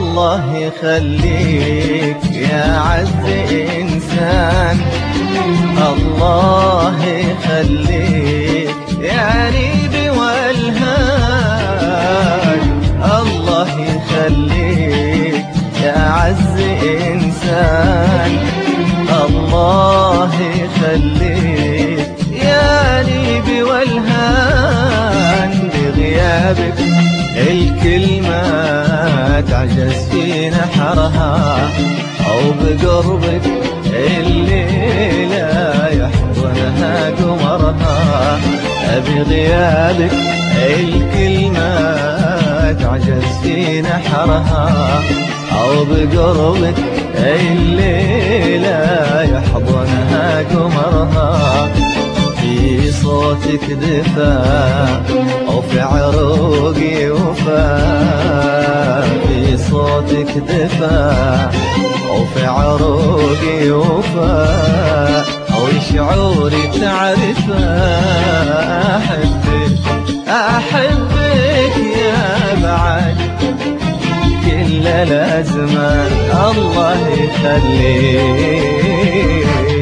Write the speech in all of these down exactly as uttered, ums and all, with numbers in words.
الله يخليك يا عز إنسان، الله يخليك يا نيبي والهان، الله يخليك يا عز إنسان، الله يخليك يا نيبي والهان. بغيابك الكلمة تعجز في نحرها، أو بقربك الليلة يحضنها قمرها. بغيابك الكلمة تعجز في نحرها، أو بقربك الليلة يحضنها قمرها. في صوتك دفاع أو في عروقي وفاء، في صوتك دفاع أو في عروقي وفاء، أو شعوري تعرفه. أحبك أحبك يا بعد كل الأزمان، الله يخليك.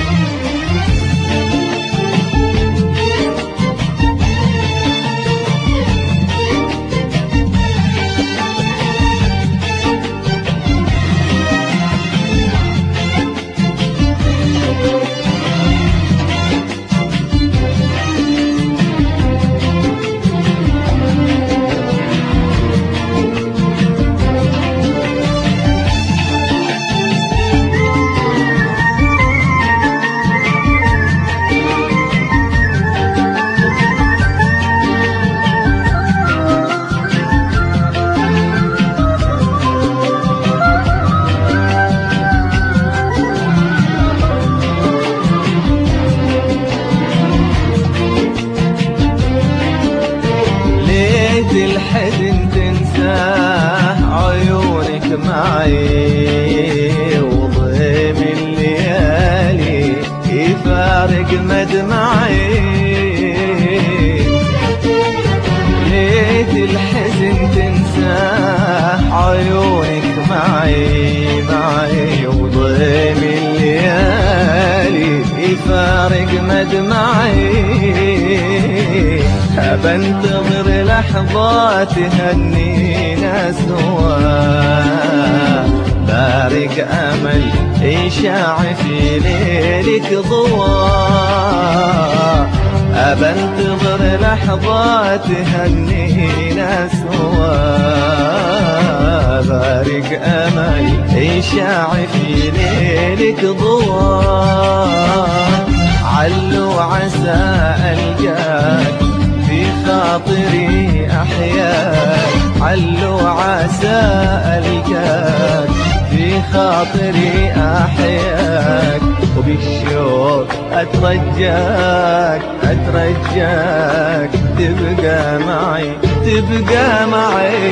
الحزن تنساه عيونك معي، وضيم الليالي يفارق مدمعي. ليت الحزن تنساه عيونك معي معي، وضيم الليالي يفارق مدمعي. بنتظر لحظات هنينا سوا، بارق أمل يشاع في ليلك ضواء. بنتظر لحظات هنينا سوا، بارق أمل يشاع في ليلك ضواء. علو عسى ألقاك في خاطري أحياك، علو عسى ألقاك في خاطري أحياك. وبالشوق أترجاك أترجاك تبقى معي تبقى معي.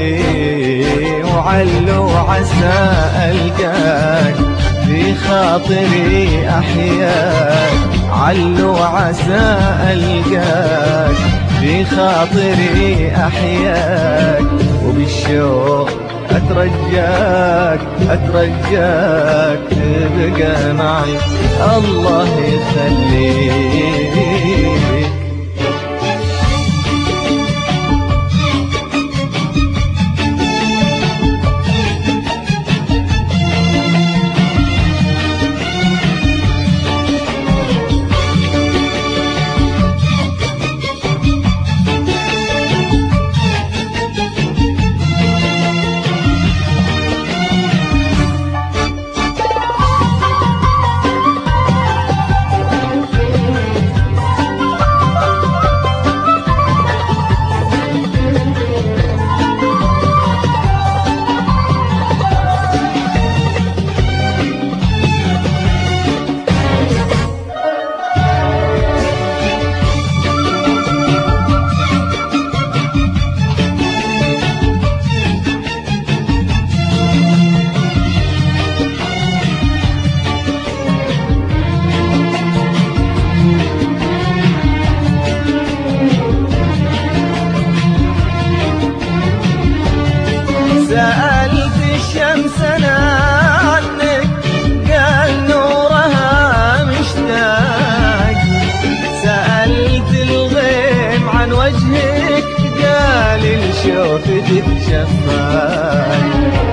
وعلو عسى ألقاك في خاطري أحياك، علو عسى ألقاك في خاطري أحياك. وبالشوق أترجاك أترجاك تبقى معي، الله يخليك. شوفتك شفاك.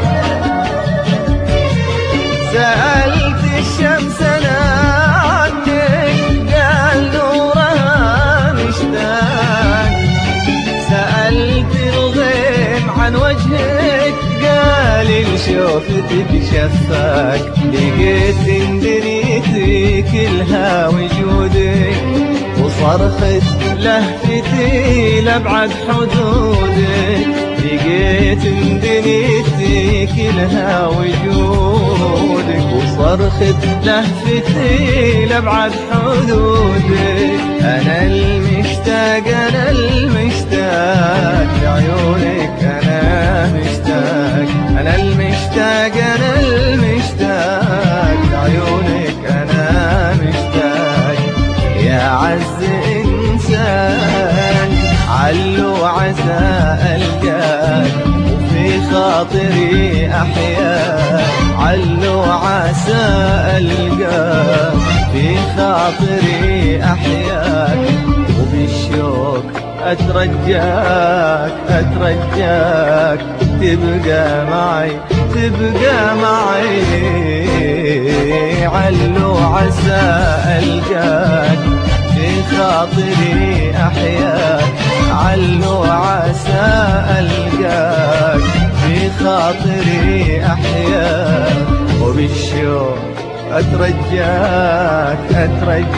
سألت الشمس أنا عنك قال نورها مشتاق. سألت الغيم عن وجهك قال لشوفتك شفاك. لقيت ان دنيتي كلها وجودك وصرخت لهفتي لأبعد حدودك. لقيت ان دنيتي كلها وجودك وصرخت لهفتي لأبعد حدودك. أنا المشتاق أنا المشتاق لعيونك أنا مشتاق. أنا المشتاق أنا المشتاق لعيونك أنا مشتاق. يا عز إنسان عل وعسى ألقاك وفي خاطري أحياك. عل وعسى ألقاك في خاطري أحياك. وبالشوق أترجاك أترجاك تبقى معي تبقى معي. عل وعسى ألقاك في خاطري أحياك. عل وعسى ألقاك في خاطري أحياك. وبالشوق أترجاك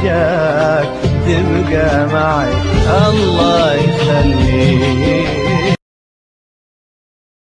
أترجاك تبقى معي. الله يخليك.